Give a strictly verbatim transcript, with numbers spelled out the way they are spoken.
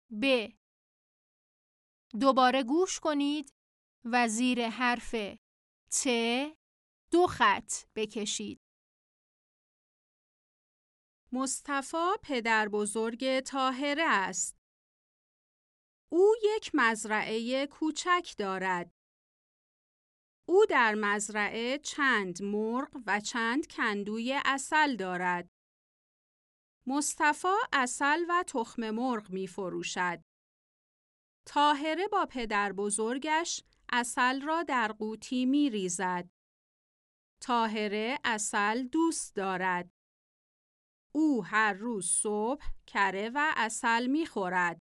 ب. دوباره گوش کنید و زیر حرف ت دو خط بکشید. مصطفی پدر بزرگ طاهره است. او یک مزرعه کوچک دارد. او در مزرعه چند مرغ و چند کندوی عسل دارد. مصطفی عسل و تخم مرغ می فروشد. طاهره با پدر بزرگش عسل را در قوطی می ریزد. طاهره عسل دوست دارد. او هر روز صبح کره و عسل می خورد.